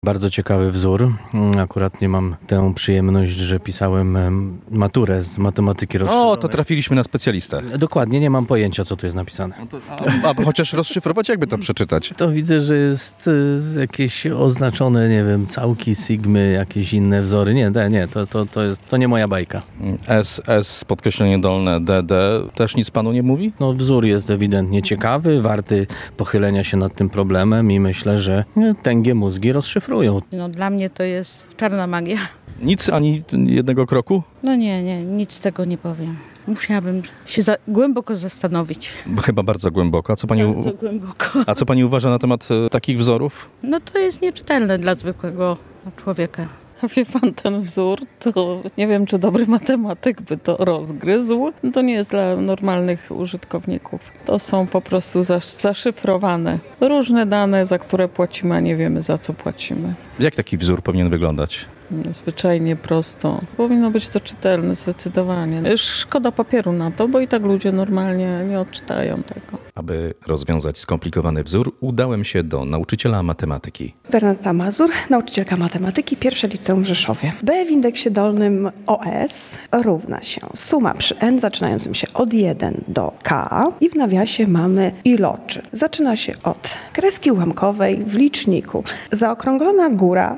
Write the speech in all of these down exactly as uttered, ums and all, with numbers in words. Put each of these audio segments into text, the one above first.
Bardzo ciekawy wzór. Akurat nie mam tę przyjemność, że pisałem maturę z matematyki rozszyfrowanej. O, to trafiliśmy na specjalistę. Dokładnie, nie mam pojęcia, co tu jest napisane. No to, a, a chociaż rozszyfrować, jakby to przeczytać? To widzę, że jest y, jakieś oznaczone, nie wiem, całki, sigmy, jakieś inne wzory. Nie, nie, nie to, to, to, jest, to nie moja bajka. S, S, podkreślenie dolne, D, D, też nic panu nie mówi? No, wzór jest ewidentnie ciekawy, warty pochylenia się nad tym problemem i myślę, że tęgie mózgi rozszyfrują. No dla mnie to jest czarna magia. Nic, ani jednego kroku? No nie, nie, nic z tego nie powiem. Musiałabym się za, głęboko zastanowić. Chyba bardzo głęboko. A co pani, Bardzo głęboko. A co pani uważa na temat e, takich wzorów? No to jest nieczytelne dla zwykłego człowieka. Wie pan, ten wzór, to nie wiem, czy dobry matematyk by to rozgryzł. To nie jest dla normalnych użytkowników. To są po prostu zasz- zaszyfrowane różne dane, za które płacimy, a nie wiemy, za co płacimy. Jak taki wzór powinien wyglądać? Zwyczajnie prosto. Powinno być to czytelne zdecydowanie. Szkoda papieru na to, bo i tak ludzie normalnie nie odczytają tego. Aby rozwiązać skomplikowany wzór, udałem się do nauczyciela matematyki. Bernadetta Mazur, nauczycielka matematyki, pierwsze liceum w Rzeszowie. B w indeksie dolnym O S równa się suma przy n zaczynającym się od jeden do k i w nawiasie mamy iloczy. Zaczyna się od kreski ułamkowej w liczniku. Zaokrąglona góra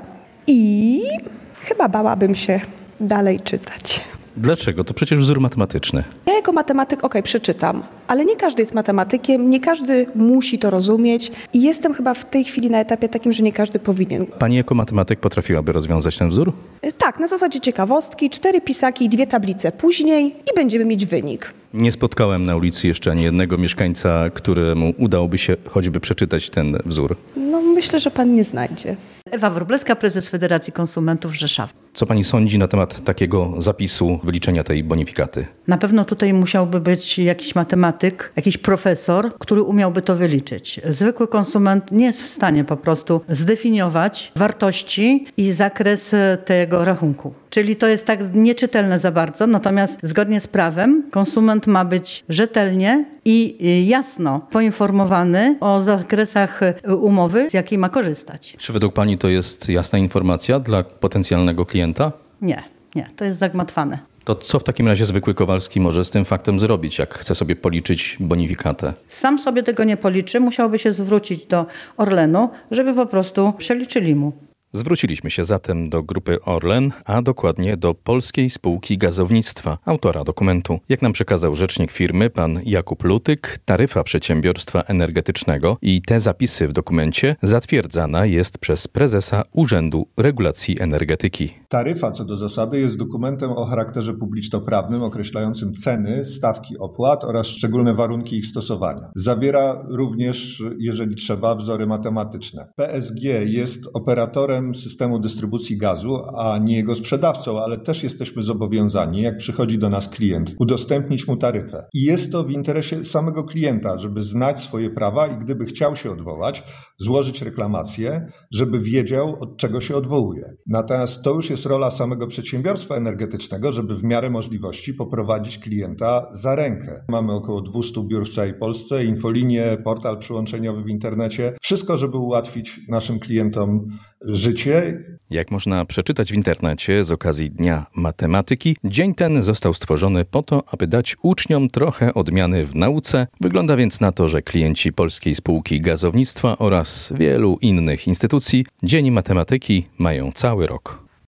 i chyba bałabym się dalej czytać. Dlaczego? To przecież wzór matematyczny. Ja jako matematyk, okej, przeczytam, ale nie każdy jest matematykiem, nie każdy musi to rozumieć i jestem chyba w tej chwili na etapie takim, że nie każdy powinien. Pani jako matematyk potrafiłaby rozwiązać ten wzór? Tak, na zasadzie ciekawostki, cztery pisaki i dwie tablice później i będziemy mieć wynik. Nie spotkałem na ulicy jeszcze ani jednego mieszkańca, któremu udałoby się choćby przeczytać ten wzór. No myślę, że pan nie znajdzie. Ewa Wróblewska, prezes Federacji Konsumentów Rzeszowa. Co pani sądzi na temat takiego zapisu wyliczenia tej bonifikaty? Na pewno tutaj musiałby być jakiś matematyk, jakiś profesor, który umiałby to wyliczyć. Zwykły konsument nie jest w stanie po prostu zdefiniować wartości i zakres tego rachunku. Czyli to jest tak nieczytelne za bardzo, natomiast zgodnie z prawem konsument ma być rzetelnie i jasno poinformowany o zakresach umowy, z jakiej ma korzystać. Czy według pani to jest jasna informacja dla potencjalnego klienta? Nie, nie, to jest zagmatwane. To co w takim razie zwykły Kowalski może z tym faktem zrobić, jak chce sobie policzyć bonifikatę? Sam sobie tego nie policzy, musiałby się zwrócić do Orlenu, żeby po prostu przeliczyli mu. Zwróciliśmy się zatem do grupy Orlen, a dokładnie do Polskiej Spółki Gazownictwa, autora dokumentu. Jak nam przekazał rzecznik firmy, pan Jakub Lutyk, taryfa przedsiębiorstwa energetycznego i te zapisy w dokumencie zatwierdzana jest przez prezesa Urzędu Regulacji Energetyki. Taryfa co do zasady jest dokumentem o charakterze publiczno-prawnym określającym ceny, stawki opłat oraz szczególne warunki ich stosowania. Zawiera również, jeżeli trzeba, wzory matematyczne. P S G jest operatorem systemu dystrybucji gazu, a nie jego sprzedawcą, ale też jesteśmy zobowiązani, jak przychodzi do nas klient, udostępnić mu taryfę. I jest to w interesie samego klienta, żeby znać swoje prawa i gdyby chciał się odwołać, złożyć reklamację, żeby wiedział, od czego się odwołuje. Natomiast to już jest rola samego przedsiębiorstwa energetycznego, żeby w miarę możliwości poprowadzić klienta za rękę. Mamy około dwieście biur w całej Polsce, infolinię, portal przyłączeniowy w internecie. Wszystko, żeby ułatwić naszym klientom życie. Jak można przeczytać w internecie z okazji Dnia Matematyki, dzień ten został stworzony po to, aby dać uczniom trochę odmiany w nauce. Wygląda więc na to, że klienci Polskiej Spółki Gazownictwa oraz wielu innych instytucji Dzień Matematyki mają cały rok.